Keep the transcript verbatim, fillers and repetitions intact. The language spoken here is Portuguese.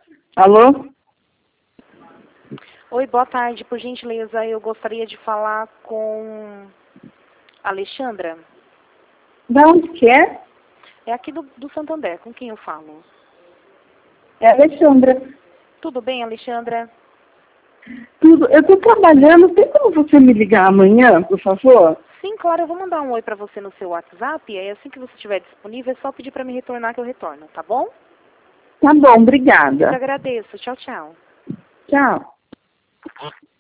Alô? Oi, boa tarde. Por gentileza, eu gostaria de falar com a Alexandra. Da onde que é? É aqui do, do Santander. Com quem eu falo? É a Alexandra. Tudo bem, Alexandra? Tudo. Eu tô trabalhando. Tem como você me ligar amanhã, por favor? Sim, claro. Eu vou mandar um oi pra você no seu WhatsApp. E aí, assim que você estiver disponível, é só pedir pra me retornar que eu retorno, tá bom? Tá bom, Eu que obrigada. agradeço. Tchau, tchau. Tchau.